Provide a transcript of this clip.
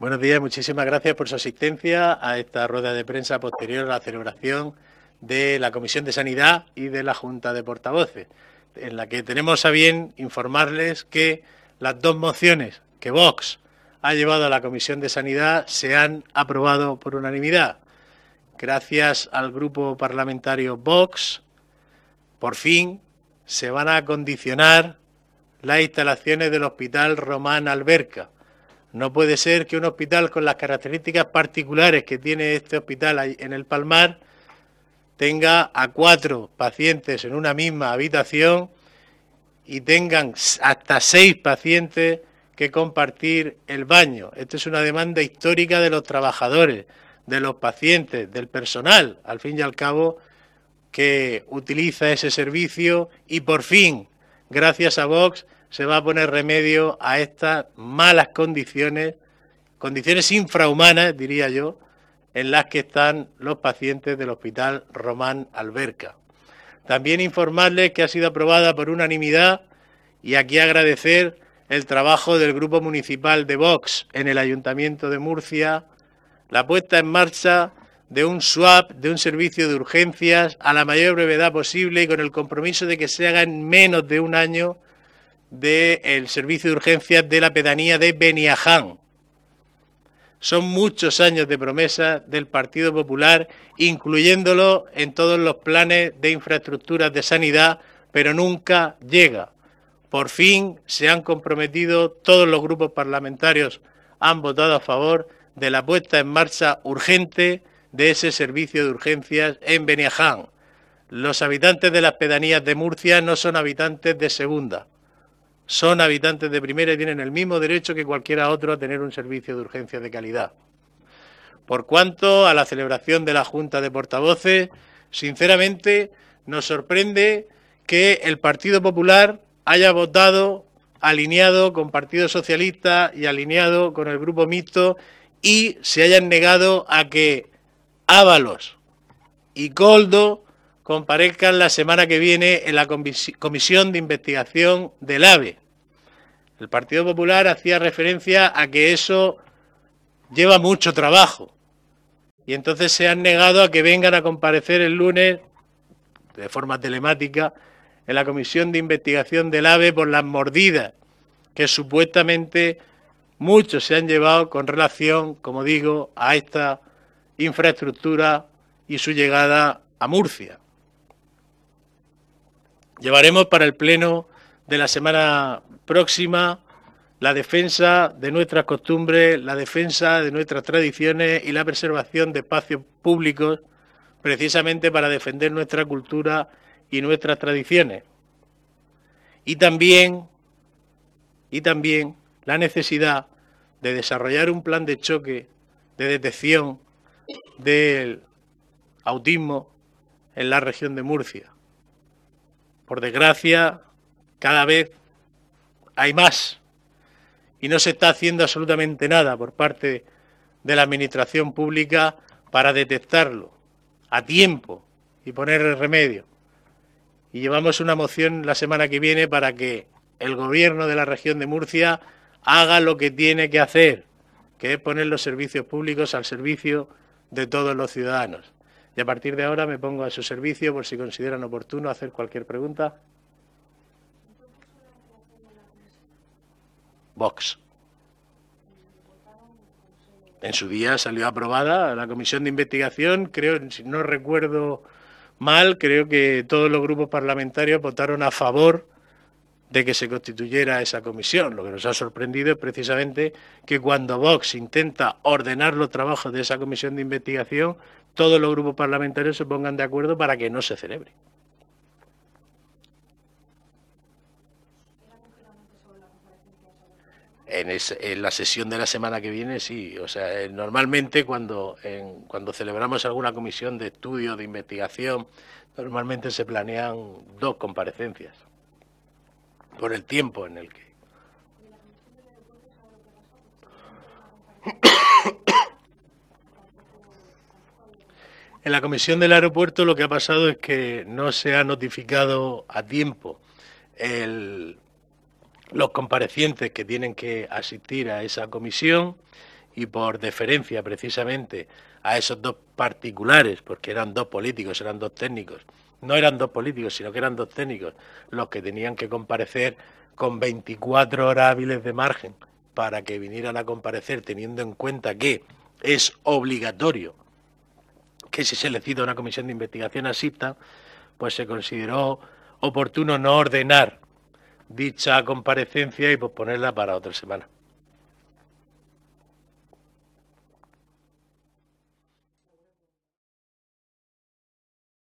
Buenos días, muchísimas gracias por su asistencia a esta rueda de prensa posterior a la celebración de la Comisión de Sanidad y de la Junta de Portavoces, en la que tenemos a bien informarles que las dos mociones que Vox ha llevado a la Comisión de Sanidad se han aprobado por unanimidad. Gracias al grupo parlamentario Vox, por fin se van a acondicionar las instalaciones del Hospital Román Alberca. No puede ser que un hospital con las características particulares que tiene este hospital en el Palmar tenga a 4 pacientes en una misma habitación y tengan hasta 6 pacientes que compartir el baño. Esta es una demanda histórica de los trabajadores, de los pacientes, del personal, al fin y al cabo, que utiliza ese servicio y por fin, gracias a Vox, se va a poner remedio a estas malas condiciones infrahumanas, diría yo, en las que están los pacientes del Hospital Román Alberca. También informarles que ha sido aprobada por unanimidad y aquí agradecer el trabajo del Grupo Municipal de Vox en el Ayuntamiento de Murcia, la puesta en marcha de un swap, de un servicio de urgencias a la mayor brevedad posible y con el compromiso de que se haga en menos de un año del servicio de urgencias de la pedanía de Beniaján. Son muchos años de promesa del Partido Popular, incluyéndolo en todos los planes de infraestructuras de sanidad, pero nunca llega. Por fin se han comprometido, todos los grupos parlamentarios han votado a favor de la puesta en marcha urgente de ese servicio de urgencias en Beniaján. Los habitantes de las pedanías de Murcia no son habitantes de segunda. Son habitantes de primera y tienen el mismo derecho que cualquiera otro a tener un servicio de urgencia de calidad. Por cuanto a la celebración de la Junta de Portavoces, sinceramente nos sorprende que el Partido Popular haya votado alineado con Partido Socialista y alineado con el Grupo Mixto y se hayan negado a que Ábalos y Koldo comparezcan la semana que viene en la comisión de investigación del AVE. El Partido Popular hacía referencia a que eso lleva mucho trabajo y entonces se han negado a que vengan a comparecer el lunes de forma telemática en la comisión de investigación del AVE por las mordidas que supuestamente muchos se han llevado con relación, como digo, a esta infraestructura y su llegada a Murcia. Llevaremos para el pleno de la semana próxima la defensa de nuestras costumbres, la defensa de nuestras tradiciones y la preservación de espacios públicos, precisamente para defender nuestra cultura y nuestras tradiciones. Y también la necesidad de desarrollar un plan de choque de detección del autismo en la región de Murcia. Por desgracia, cada vez hay más y no se está haciendo absolutamente nada por parte de la administración pública para detectarlo a tiempo y ponerle remedio. Y llevamos una moción la semana que viene para que el gobierno de la región de Murcia haga lo que tiene que hacer, que es poner los servicios públicos al servicio de todos los ciudadanos. Y a partir de ahora me pongo a su servicio por si consideran oportuno hacer cualquier pregunta. Vox. En su día salió aprobada la comisión de investigación, creo, si no recuerdo mal, creo que todos los grupos parlamentarios votaron a favor de que se constituyera esa comisión. Lo que nos ha sorprendido es precisamente que cuando Vox intenta ordenar los trabajos de esa comisión de investigación, todos los grupos parlamentarios se pongan de acuerdo para que no se celebre. En la sesión de la semana que viene, sí. O sea, normalmente cuando celebramos alguna comisión de estudio, de investigación, normalmente se planean 2 comparecencias por el tiempo en el que... En la comisión del aeropuerto lo que ha pasado es que no se ha notificado a tiempo los comparecientes que tienen que asistir a esa comisión y por deferencia precisamente a esos dos particulares, porque eran dos políticos, eran dos técnicos, no eran dos políticos, sino que eran dos técnicos los que tenían que comparecer con 24 horas hábiles de margen para que vinieran a comparecer, teniendo en cuenta que es obligatorio que si se le cita una comisión de investigación asista, pues se consideró oportuno no ordenar dicha comparecencia y posponerla para otra semana.